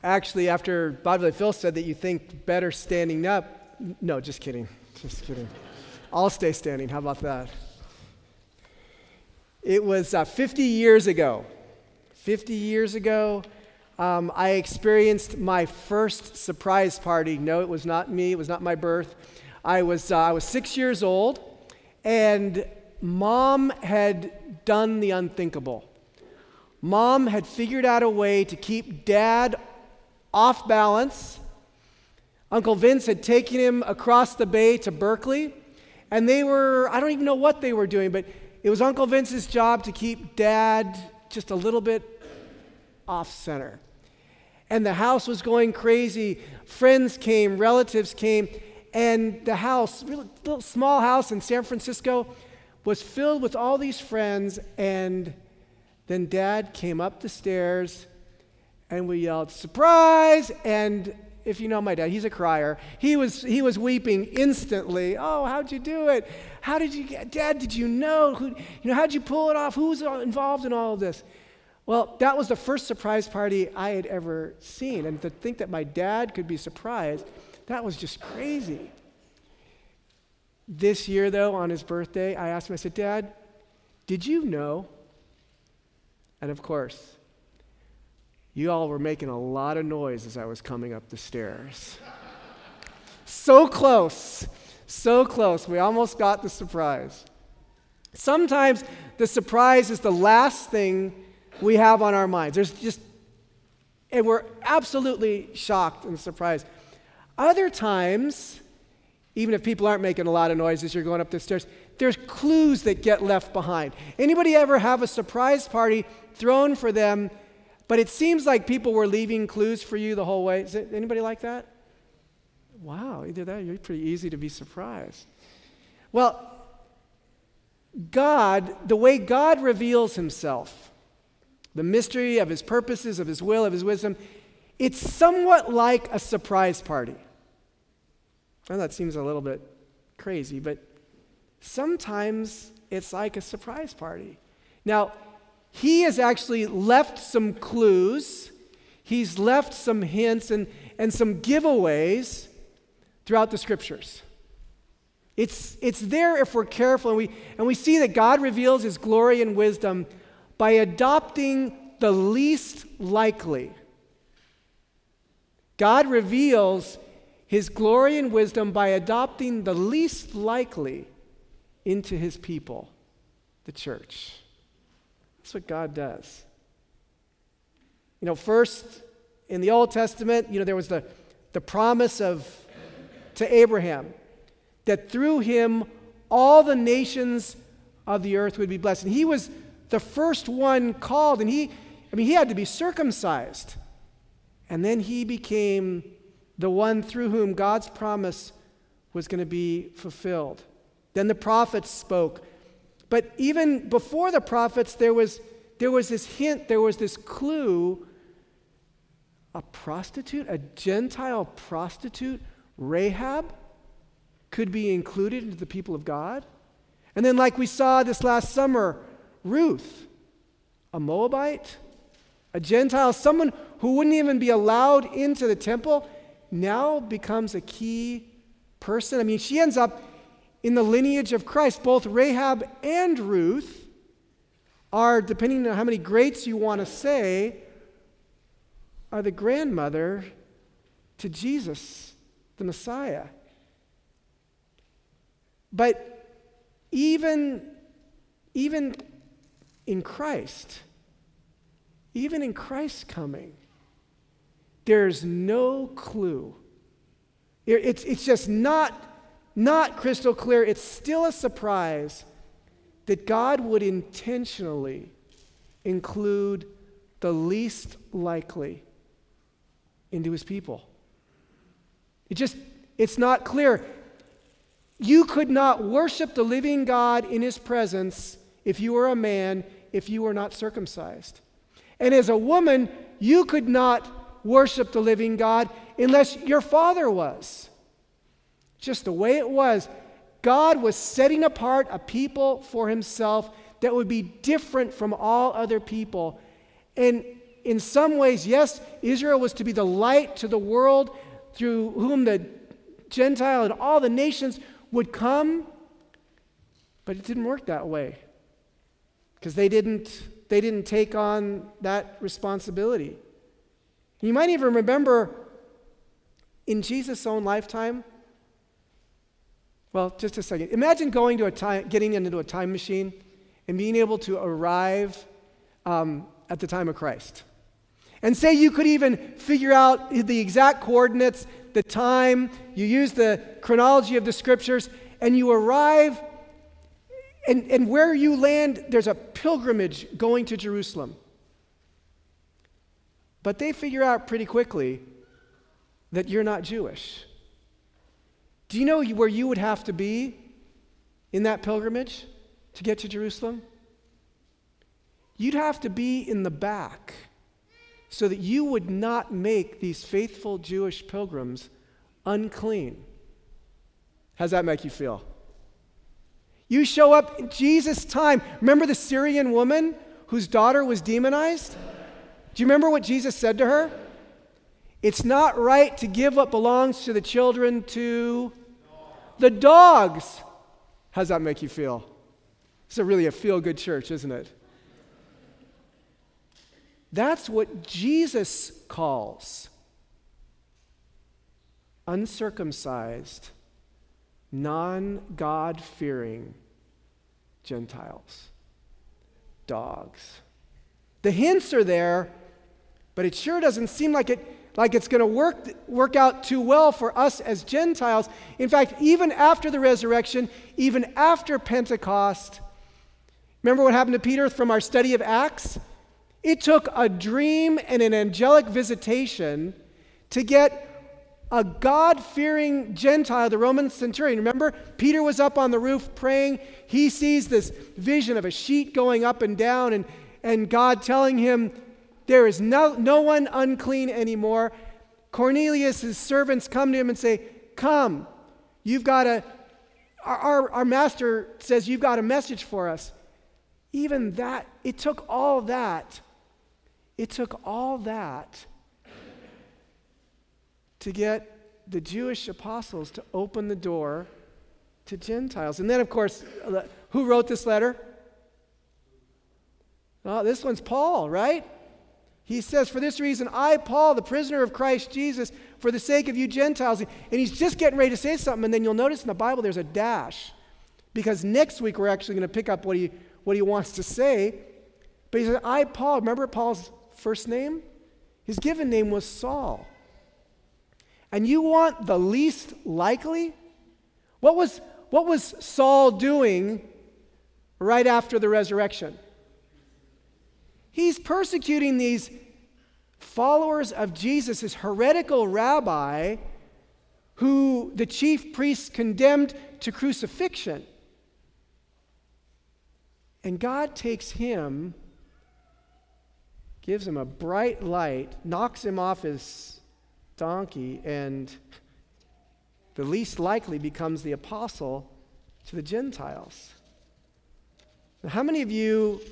Actually, after Bodily Phil said that you think better standing up, no, just kidding. Just kidding. I'll stay standing. How about that? It was 50 years ago. 50 years ago, I experienced my first surprise party. No, it was not me. It was not my birth. I was 6 years old, and Mom had done the unthinkable. Mom had figured out a way to keep Dad off balance. Uncle Vince had taken him across the bay to Berkeley, and I don't even know what they were doing, but it was Uncle Vince's job to keep Dad just a little bit off center. And the house was going crazy. Friends came, relatives came, and the house, really little small house in San Francisco, was filled with all these friends. And then Dad came up the stairs, and we yelled, "Surprise!" And if you know my dad, he's a crier. He was weeping instantly. "Oh, how'd you do it? How did you get, Dad? Did you know? How'd you pull it off? Who was involved in all of this?" Well, that was the first surprise party I had ever seen, and to think that my dad could be surprised, that was just crazy. This year, though, on his birthday, I asked him, I said, "Dad, did you know?" And of course, you all were making a lot of noise as I was coming up the stairs. So close, so close. We almost got the surprise. Sometimes the surprise is the last thing we have on our minds. And we're absolutely shocked and surprised. Other times, even if people aren't making a lot of noise as you're going up the stairs, there's clues that get left behind. Anybody ever have a surprise party thrown for them, but it seems like people were leaving clues for you the whole way? Is it anybody like that? Wow, either that, you're pretty easy to be surprised. Well, the way God reveals himself, the mystery of his purposes, of his will, of his wisdom, it's somewhat like a surprise party. I know that seems a little bit crazy, but sometimes it's like a surprise party. Now, he has actually left some clues. He's left some hints and some giveaways throughout the scriptures. It's there if we're careful, and we see that God reveals his glory and wisdom by adopting the least likely. God reveals his glory and wisdom by adopting the least likely into his people, the church. That's what God does. First, in the Old Testament, there was the promise to Abraham that through him all the nations of the earth would be blessed. And he was the first one called, and he had to be circumcised. And then he became the one through whom God's promise was going to be fulfilled. Then the prophets spoke. But even before the prophets, there was this hint, there was this clue. A prostitute, a Gentile prostitute, Rahab, could be included into the people of God. And then, like we saw this last summer, Ruth, a Moabite, a Gentile, someone who wouldn't even be allowed into the temple, now becomes a key person. She ends up in the lineage of Christ. Both Rahab and Ruth are, depending on how many greats you want to say, are the grandmother to Jesus, the Messiah. But even in Christ, even in Christ's coming, there's no clue. It's just not crystal clear. It's still a surprise that God would intentionally include the least likely into his people. It's not clear. You could not worship the living God in his presence if you were a man, if you were not circumcised. And as a woman, you could not worship the living God unless your father was. Just the way it was. God was setting apart a people for himself that would be different from all other people. And in some ways, yes, Israel was to be the light to the world through whom the Gentile and all the nations would come, but it didn't work that way because they didn't take on that responsibility. You might even remember in Jesus' own lifetime, well, just a second. Imagine getting into a time machine and being able to arrive at the time of Christ. And say you could even figure out the exact coordinates, the time, you use the chronology of the scriptures, and you arrive, and where you land, there's a pilgrimage going to Jerusalem. But they figure out pretty quickly that you're not Jewish. Do you know where you would have to be in that pilgrimage to get to Jerusalem? You'd have to be in the back so that you would not make these faithful Jewish pilgrims unclean. How's that make you feel? You show up in Jesus' time. Remember the Syrian woman whose daughter was demonized? Do you remember what Jesus said to her? It's not right to give what belongs to the children to the dogs. How's that make you feel? It's really a feel-good church, isn't it? That's what Jesus calls uncircumcised, non-God-fearing Gentiles. Dogs. The hints are there, but it sure doesn't seem like it's going to work out too well for us as Gentiles. In fact, even after the resurrection, even after Pentecost, remember what happened to Peter from our study of Acts? It took a dream and an angelic visitation to get a God-fearing Gentile, the Roman centurion. Remember, Peter was up on the roof praying. He sees this vision of a sheet going up and down, and God telling him, there is no one unclean anymore. Cornelius, his servants, come to him and say, come, you've got our master says you've got a message for us. Even that, it took all that to get the Jewish apostles to open the door to Gentiles. And then, of course, who wrote this letter? Oh, this one's Paul, right? He says, for this reason, I, Paul, the prisoner of Christ Jesus, for the sake of you Gentiles. And he's just getting ready to say something, and then you'll notice in the Bible there's a dash. Because next week we're actually going to pick up what he wants to say. But he said, I, Paul, remember Paul's first name? His given name was Saul. And you want the least likely? What was Saul doing right after the resurrection? He's persecuting these followers of Jesus, this heretical rabbi who the chief priests condemned to crucifixion. And God takes him, gives him a bright light, knocks him off his donkey, and the least likely becomes the apostle to the Gentiles. Now, how many of you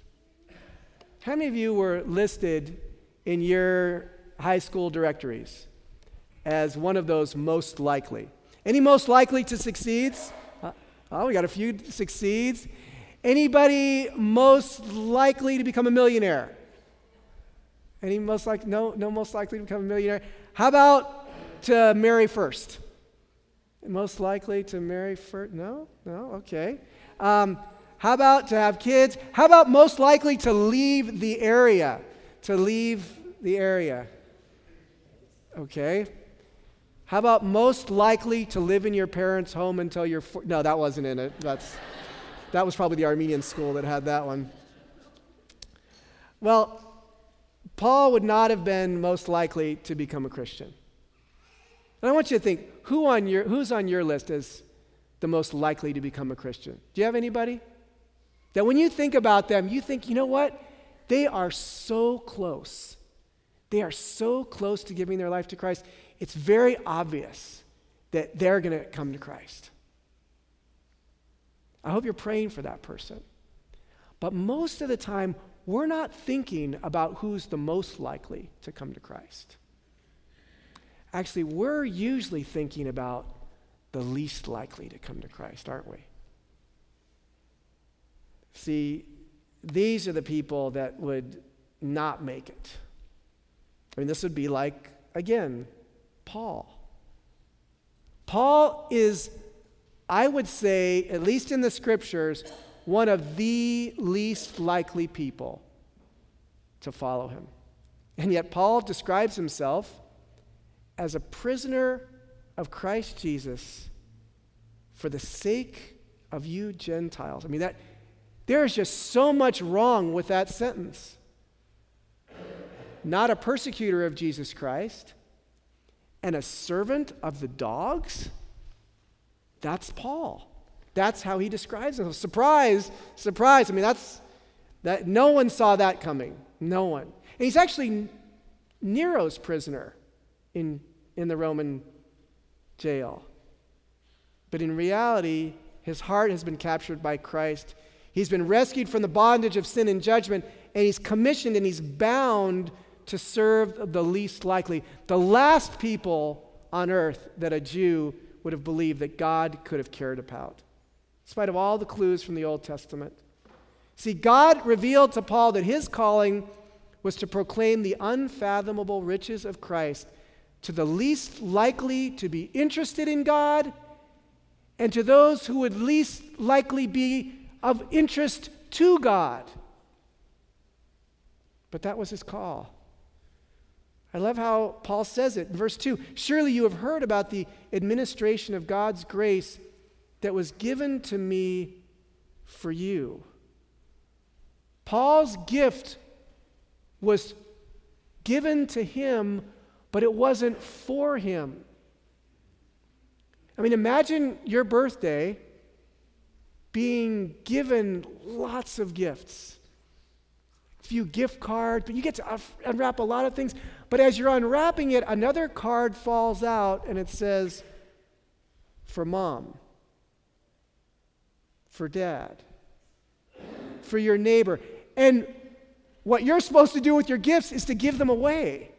were listed in your high school directories as one of those most likely? Any most likely to succeeds? Oh, we got a few succeeds. Anybody most likely to become a millionaire? Any most likely? No most likely to become a millionaire. How about to marry first? Most likely to marry first? No, okay. How about to have kids? How about most likely to leave the area? Okay. How about most likely to live in your parents' home until you're no, that wasn't in it. That was probably the Armenian school that had that one. Well, Paul would not have been most likely to become a Christian. And I want you to think, who's on your list as the most likely to become a Christian? Do you have anybody? That when you think about them, you think, you know what? They are so close. They are so close to giving their life to Christ. It's very obvious that they're going to come to Christ. I hope you're praying for that person. But most of the time, we're not thinking about who's the most likely to come to Christ. Actually, we're usually thinking about the least likely to come to Christ, aren't we? See, these are the people that would not make it. I mean, this would be like, again, Paul. Paul is, I would say, at least in the scriptures, one of the least likely people to follow him. And yet Paul describes himself as a prisoner of Christ Jesus for the sake of you Gentiles. I mean, there is just so much wrong with that sentence. Not a persecutor of Jesus Christ and a servant of the dogs? That's Paul. That's how he describes himself. Surprise, surprise. I mean, that no one saw that coming. No one. And he's actually Nero's prisoner in the Roman jail. But in reality, his heart has been captured by Christ. He's been rescued from the bondage of sin and judgment, and he's commissioned and he's bound to serve the least likely, the last people on earth that a Jew would have believed that God could have cared about, in spite of all the clues from the Old Testament. See, God revealed to Paul that his calling was to proclaim the unfathomable riches of Christ to the least likely to be interested in God and to those who would least likely be of interest to God. But that was his call. I love how Paul says it in verse 2. Surely you have heard about the administration of God's grace that was given to me for you. Paul's gift was given to him, but it wasn't for him. I mean, imagine your birthday being given lots of gifts. A few gift cards, but you get to unwrap a lot of things. But as you're unwrapping it, another card falls out and it says, for mom, for dad, for your neighbor. And what you're supposed to do with your gifts is to give them away.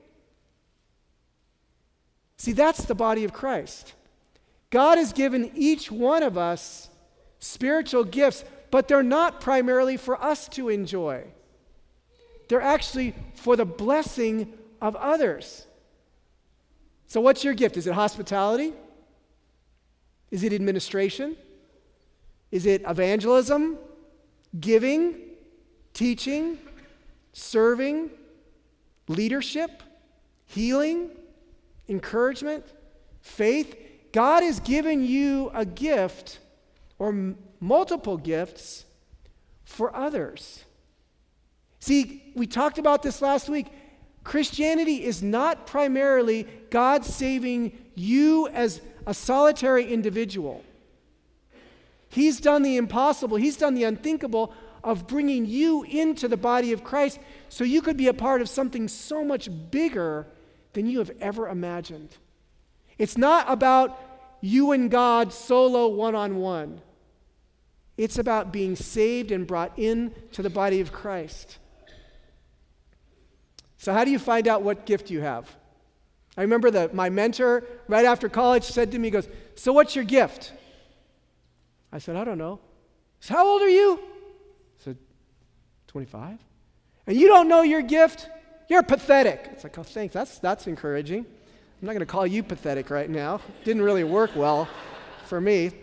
See, that's the body of Christ. God has given each one of us spiritual gifts, but they're not primarily for us to enjoy. They're actually for the blessing of others. So what's your gift? Is it hospitality? Is it administration? Is it evangelism? Giving? Teaching? Serving? Leadership? Healing? Encouragement? Faith? God has given you a gift or multiple gifts for others. See, we talked about this last week. Christianity is not primarily God saving you as a solitary individual. He's done the impossible. He's done the unthinkable of bringing you into the body of Christ so you could be a part of something so much bigger than you have ever imagined. It's not about you and God solo one-on-one. It's about being saved and brought into the body of Christ. So how do you find out what gift you have? I remember my mentor right after college said to me, he goes, so what's your gift? I said, I don't know. He said, how old are you? I said, 25. And you don't know your gift? You're pathetic. It's like, oh, thanks. That's encouraging. I'm not going to call you pathetic right now. Didn't really work well for me.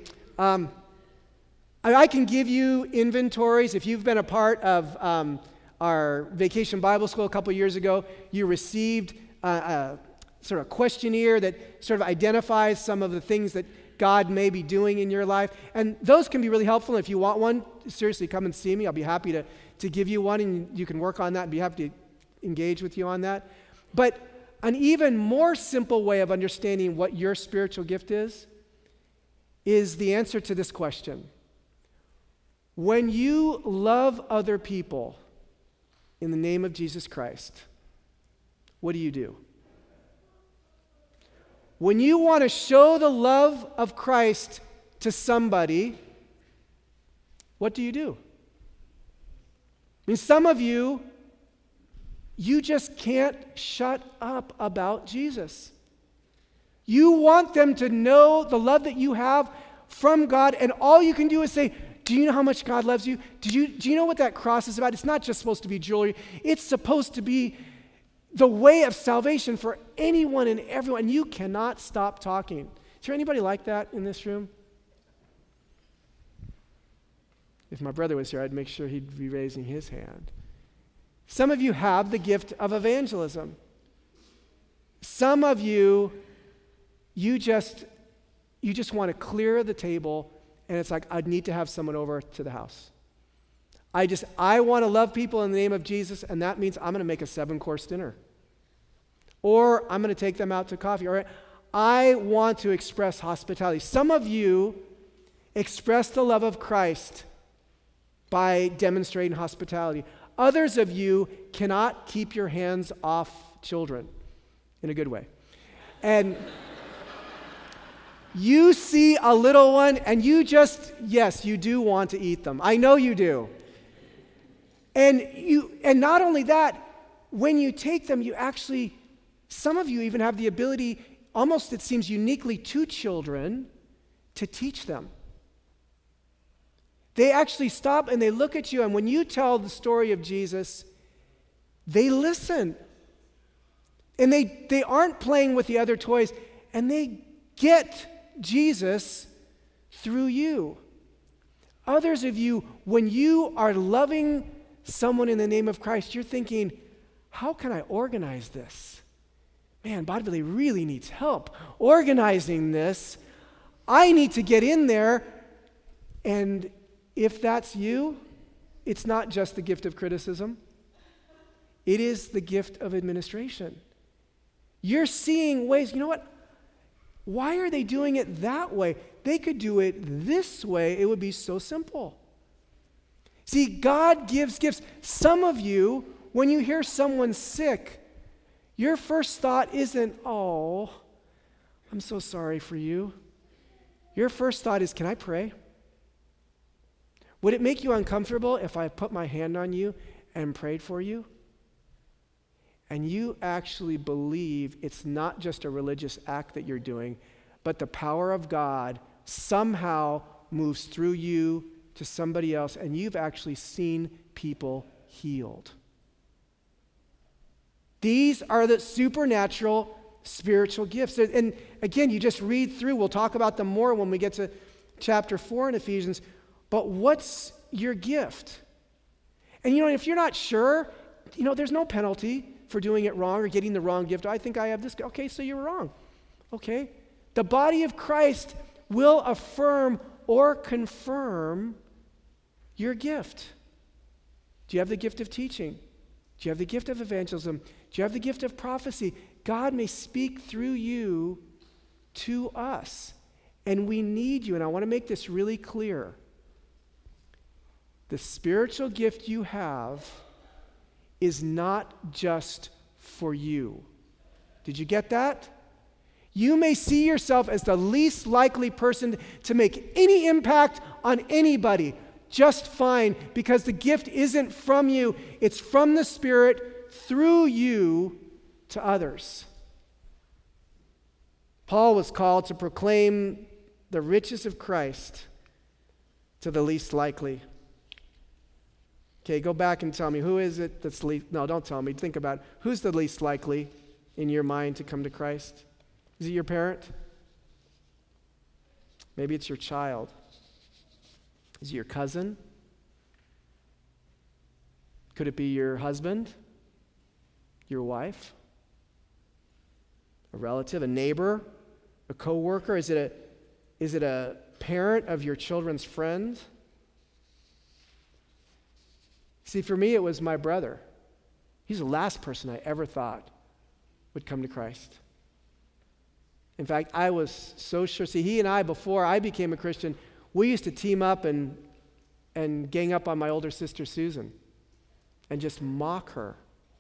I can give you inventories. If you've been a part of our Vacation Bible School a couple years ago, you received a sort of questionnaire that sort of identifies some of the things that God may be doing in your life. And those can be really helpful. If you want one, seriously, come and see me. I'll be happy to give you one, and you can work on that and be happy to engage with you on that. But an even more simple way of understanding what your spiritual gift is the answer to this question. When you love other people in the name of Jesus Christ, what do? When you want to show the love of Christ to somebody, what do? mean, some of you, you just can't shut up about Jesus. You want them to know the love that you have from God, and all you can do is say, do you know how much God loves you? Do you know what that cross is about? It's not just supposed to be jewelry. It's supposed to be the way of salvation for anyone and everyone. You cannot stop talking. Is there anybody like that in this room? If my brother was here, I'd make sure he'd be raising his hand. Some of you have the gift of evangelism. Some of you, you just want to clear the table, and it's like, I need to have someone over to the house. I want to love people in the name of Jesus, and that means I'm going to make a 7-course dinner. Or I'm going to take them out to coffee. Or I want to express hospitality. Some of you express the love of Christ by demonstrating hospitality. Others of you cannot keep your hands off children in a good way. And you see a little one and you do want to eat them. I know you do. And not only that, when you take them, some of you even have the ability, almost it seems uniquely to children, to teach them. They actually stop and they look at you, and when you tell the story of Jesus, they listen. And they aren't playing with the other toys, and they get Jesus through you. Others of you, when you are loving someone in the name of Christ, you're thinking, how can I organize this? Man, Bodville really needs help organizing this. I need to get in there. And if that's you, it's not just the gift of criticism. It is the gift of administration. You're seeing ways, you know what? Why are they doing it that way? They could do it this way. It would be so simple. See, God gives gifts. Some of you, when you hear someone sick, your first thought isn't, oh, I'm so sorry for you. Your first thought is, can I pray? Would it make you uncomfortable if I put my hand on you and prayed for you? And you actually believe it's not just a religious act that you're doing, but the power of God somehow moves through you to somebody else, and you've actually seen people healed. These are the supernatural spiritual gifts. And again, you just read through. We'll talk about them more when we get to chapter 4 in Ephesians. But what's your gift? And if you're not sure, there's no penalty for doing it wrong or getting the wrong gift. I think I have this. Okay, so you're wrong. Okay. The body of Christ will affirm or confirm your gift. Do you have the gift of teaching? Do you have the gift of evangelism? Do you have the gift of prophecy? God may speak through you to us. And we need you. And I want to make this really clear. The spiritual gift you have is not just for you. Did you get that? You may see yourself as the least likely person to make any impact on anybody just fine, because the gift isn't from you, it's from the Spirit through you to others. Paul was called to proclaim the riches of Christ to the least likely. Okay, go back and tell me, who is it that's least? No, don't tell me. Think about it. Who's the least likely in your mind to come to Christ? Is it your parent? Maybe it's your child. Is it your cousin? Could it be your husband? Your wife? A relative? A neighbor? A coworker? Is it a parent of your children's friend? See, for me, it was my brother. He's the last person I ever thought would come to Christ. In fact, I was so sure. See, he and I, before I became a Christian, we used to team up and gang up on my older sister, Susan, and just mock her.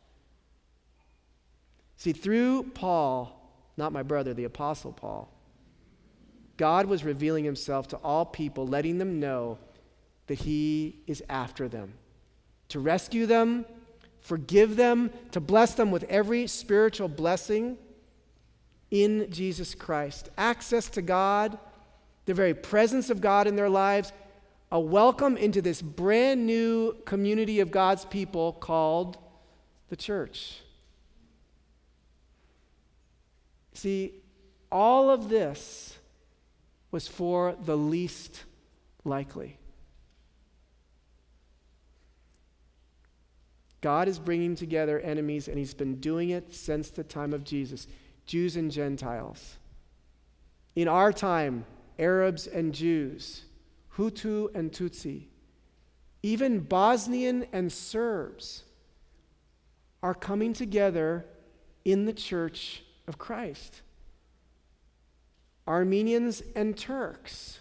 See, through Paul, not my brother, the Apostle Paul, God was revealing himself to all people, letting them know that he is after them. to rescue them, forgive them, to bless them with every spiritual blessing in Jesus Christ. Access to God, the very presence of God in their lives, a welcome into this brand new community of God's people called the church. See, all of this was for the least likely. God is bringing together enemies, and he's been doing it since the time of Jesus, Jews and Gentiles. In our time, Arabs and Jews, Hutu and Tutsi, even Bosnian and Serbs are coming together in the church of Christ. Armenians and Turks.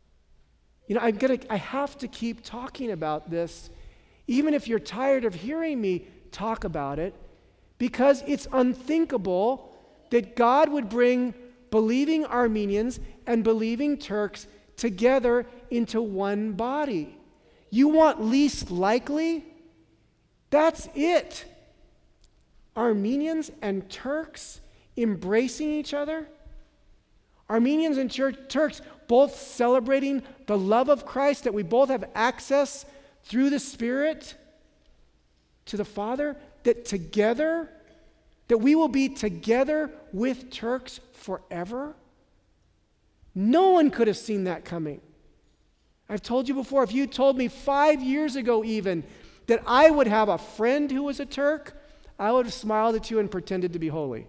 I have to keep talking about this, even if you're tired of hearing me talk about it, because it's unthinkable that God would bring believing Armenians and believing Turks together into one body. You want least likely? That's it. Armenians and Turks embracing each other? Armenians and Turks both celebrating the love of Christ, that we both have access through the Spirit to the Father, that together, that we will be together with Turks forever? No one could have seen that coming. I've told you before, if you told me 5 years ago even that I would have a friend who was a Turk, I would have smiled at you and pretended to be holy.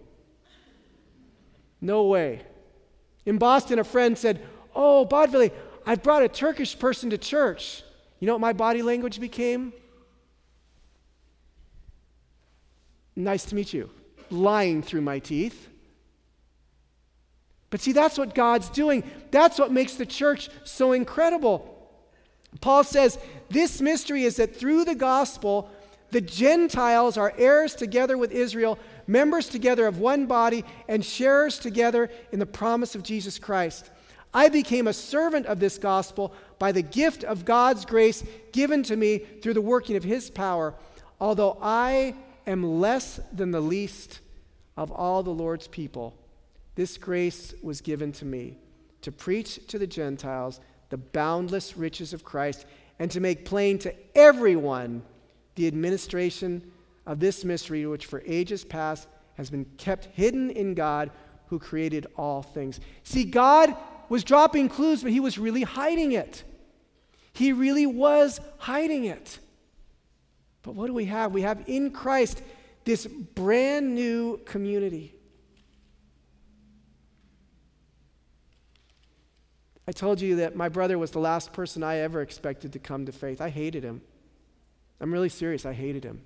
No way. In Boston, a friend said, "Oh, Bodvili, I brought a Turkish person to church." You know what my body language became? "Nice to meet you." Lying through my teeth. But see, that's what God's doing. That's what makes the church so incredible. Paul says, this mystery is that through the gospel, the Gentiles are heirs together with Israel, members together of one body, and sharers together in the promise of Jesus Christ. I became a servant of this gospel by the gift of God's grace given to me through the working of his power, although I am less than the least of all the Lord's people. This grace was given to me to preach to the Gentiles the boundless riches of Christ and to make plain to everyone the administration of this mystery, which for ages past has been kept hidden in God who created all things. See, God was dropping clues, but he was really hiding it. He really was hiding it. But what do we have? We have in Christ this brand new community. I told you that my brother was the last person I ever expected to come to faith. I hated him. I'm really serious. I hated him.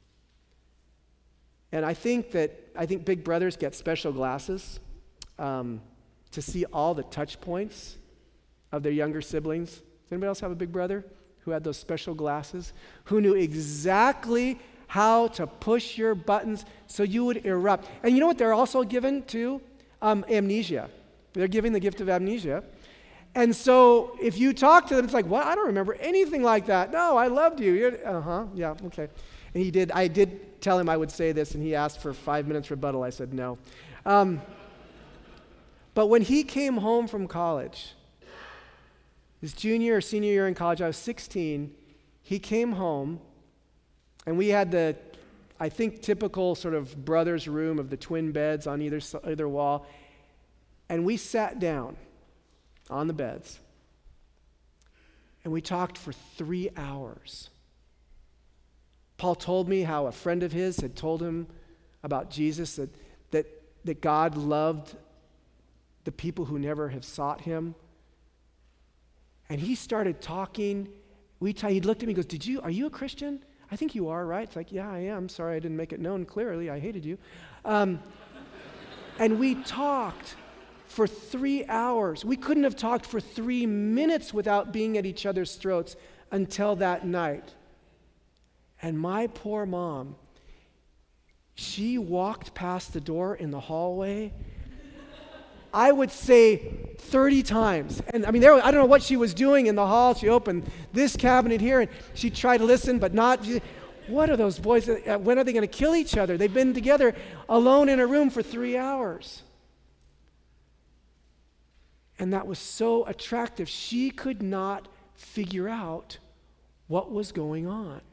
And I think big brothers get special glasses to see all the touch points of their younger siblings. Does anybody else have a big brother who had those special glasses, who knew exactly how to push your buttons so you would erupt? And you know what they're also given too? Amnesia. They're giving the gift of amnesia. And so if you talk to them, it's like, well, I don't remember anything like that. No, I loved you. Yeah, okay. And I did tell him I would say this, and he asked for 5 minutes rebuttal. I said no. But when he came home from college, his junior or senior year in college, I was 16, he came home, and we had the, I think, typical sort of brother's room of the twin beds on either wall, and we sat down on the beds, and we talked for 3 hours. Paul told me how a friend of his had told him about Jesus, that God loved the people who never have sought him. And he started talking. He looked at me and goes, are you a Christian? I think you are, right? It's like, yeah, I am. Sorry I didn't make it known clearly. I hated you. And we talked for 3 hours. We couldn't have talked for 3 minutes without being at each other's throats until that night. And my poor mom, she walked past the door in the hallway, I would say 30 times. And I mean, I don't know what she was doing in the hall. She opened this cabinet here, and she tried to listen, but not. What are those boys? When are they going to kill each other? They've been together alone in a room for 3 hours. And that was so attractive. She could not figure out what was going on.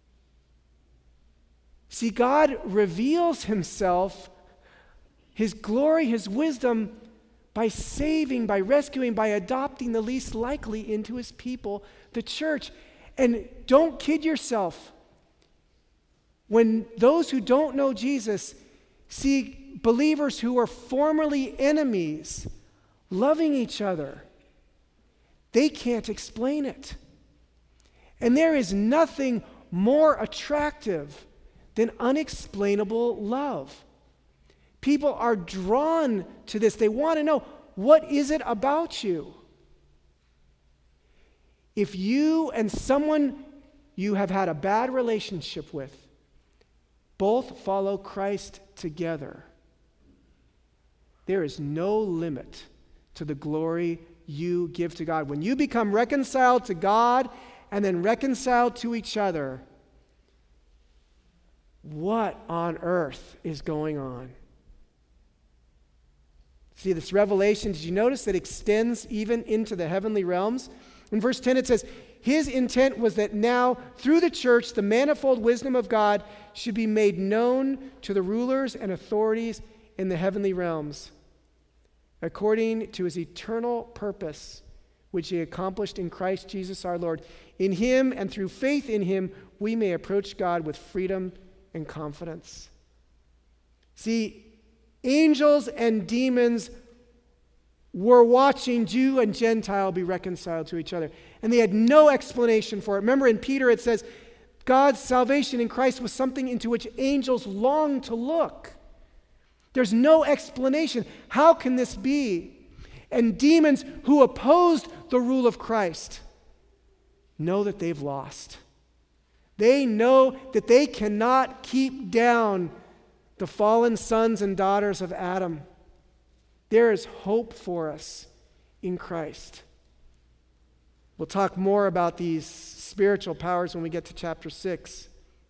See, God reveals himself, his glory, his wisdom, by saving, by rescuing, by adopting the least likely into his people, the church. And don't kid yourself. When those who don't know Jesus see believers who were formerly enemies loving each other, they can't explain it. And there is nothing more attractive than unexplainable love. People are drawn to this. They want to know, what is it about you? If you and someone you have had a bad relationship with both follow Christ together, there is no limit to the glory you give to God. When you become reconciled to God and then reconciled to each other, what on earth is going on? See, this revelation, did you notice that extends even into the heavenly realms? In verse 10 it says, his intent was that now, through the church, the manifold wisdom of God should be made known to the rulers and authorities in the heavenly realms, according to his eternal purpose, which he accomplished in Christ Jesus our Lord. In him and through faith in him, we may approach God with freedom and confidence. See, angels and demons were watching Jew and Gentile be reconciled to each other, and they had no explanation for it. Remember in Peter it says, God's salvation in Christ was something into which angels longed to look. There's no explanation. How can this be? And demons who opposed the rule of Christ know that they've lost. They know that they cannot keep down the fallen sons and daughters of Adam. There is hope for us in Christ. We'll talk more about these spiritual powers when we get to chapter 6.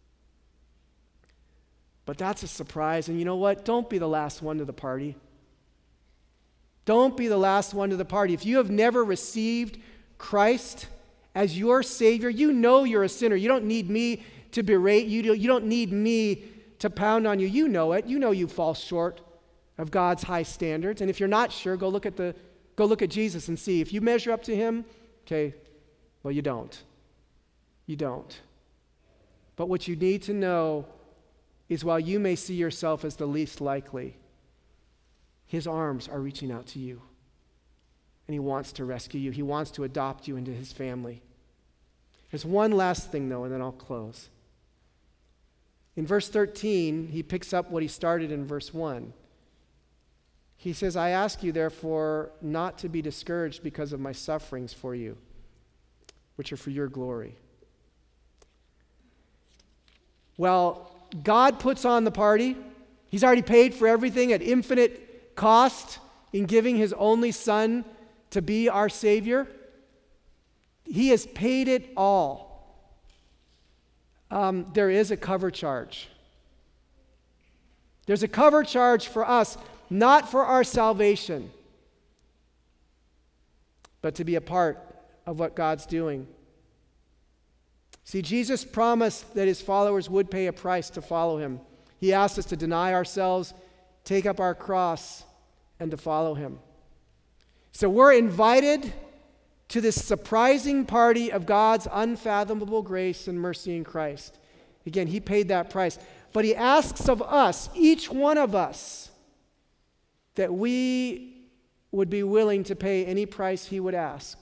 But that's a surprise. And you know what? Don't be the last one to the party. Don't be the last one to the party. If you have never received Christ as your Savior, you know you're a sinner. You don't need me to berate you. You don't need me to pound on you. You know it. You know you fall short of God's high standards. And if you're not sure, go look at Jesus and see. If you measure up to him, okay, well, you don't. You don't. But what you need to know is while you may see yourself as the least likely, his arms are reaching out to you. And he wants to rescue you. He wants to adopt you into his family. There's one last thing, though, and then I'll close. In verse 13, he picks up what he started in verse 1. He says, I ask you, therefore, not to be discouraged because of my sufferings for you, which are for your glory. Well, God puts on the party. He's already paid for everything at infinite cost in giving his only Son to be our Savior. He has paid it all. There is a cover charge. There's a cover charge for us, not for our salvation, but to be a part of what God's doing. See, Jesus promised that his followers would pay a price to follow him. He asked us to deny ourselves, take up our cross, and to follow him. So we're invited to this surprising party of God's unfathomable grace and mercy in Christ. Again, he paid that price. But he asks of us, each one of us, that we would be willing to pay any price he would ask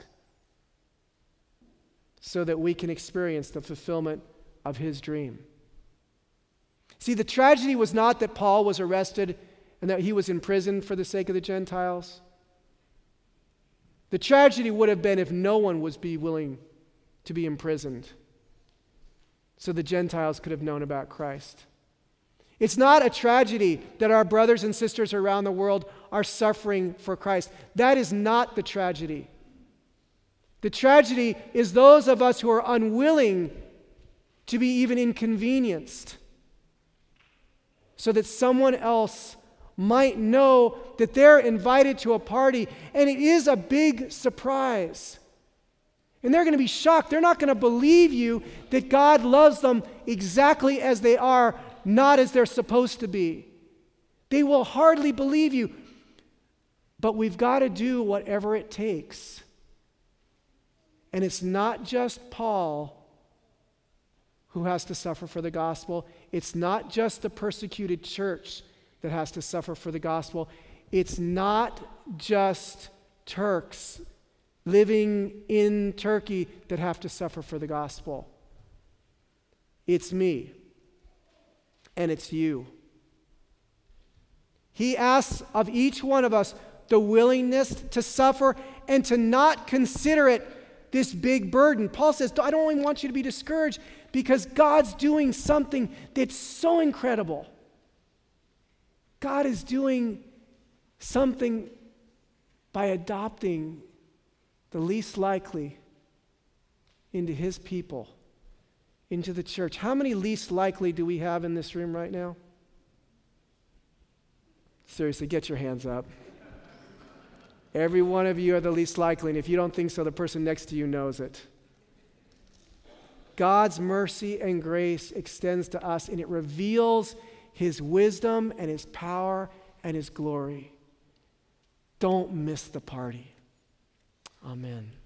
so that we can experience the fulfillment of his dream. See, the tragedy was not that Paul was arrested and that he was in prison for the sake of the Gentiles. The tragedy would have been if no one was willing to be imprisoned so the Gentiles could have known about Christ. It's not a tragedy that our brothers and sisters around the world are suffering for Christ. That is not the tragedy. The tragedy is those of us who are unwilling to be even inconvenienced so that someone else might know that they're invited to a party, and it is a big surprise. And they're going to be shocked. They're not going to believe you that God loves them exactly as they are, not as they're supposed to be. They will hardly believe you. But we've got to do whatever it takes. And it's not just Paul who has to suffer for the gospel. It's not just the persecuted church that has to suffer for the gospel. It's not just Turks living in Turkey that have to suffer for the gospel. It's me. And it's you. He asks of each one of us the willingness to suffer and to not consider it this big burden. Paul says, I don't even want you to be discouraged because God's doing something that's so incredible. God is doing something by adopting the least likely into his people, into the church. How many least likely do we have in this room right now? Seriously, get your hands up. Every one of you are the least likely, and if you don't think so, the person next to you knows it. God's mercy and grace extends to us, and it reveals his wisdom and his power and his glory. Don't miss the party. Amen.